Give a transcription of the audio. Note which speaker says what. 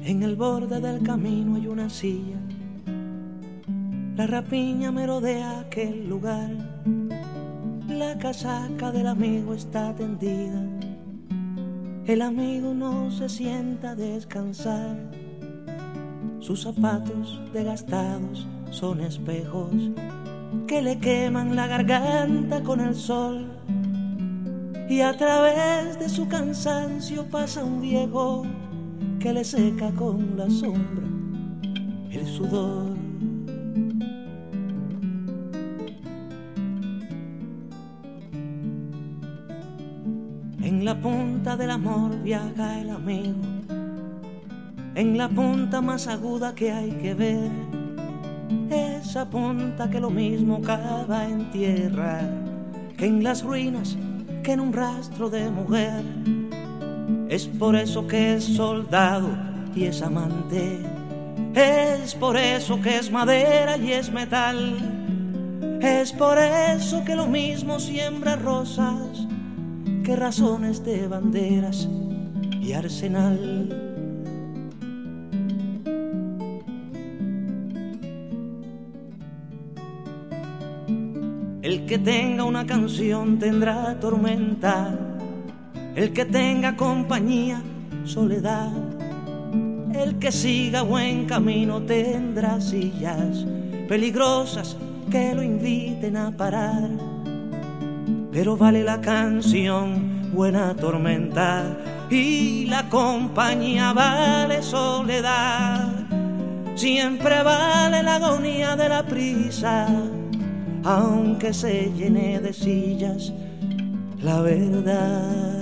Speaker 1: En el borde del camino hay una silla, la rapiña merodea aquel lugar. La casaca del amigo está tendida, el amigo no se sienta a descansar. Sus zapatos desgastados son espejos que le queman la garganta con el sol, y a través de su cansancio pasa un viejo que le seca con la sombra el sudor. En la punta del amor viaja el amigo, en la punta más aguda que hay que ver, esa punta que lo mismo cava en tierra que en las ruinas, que en un rastro de mujer. Es por eso que es soldado y es amante, es por eso que es madera y es metal, es por eso que lo mismo siembra rosas que razones de banderas y arsenal. El que tenga una canción tendrá tormenta, el que tenga compañía, soledad. El que siga buen camino tendrá sillas peligrosas que lo inviten a parar. Pero vale la canción buena tormenta y la compañía vale soledad. Siempre vale la agonía de la prisa, aunque se llene de sillas la verdad.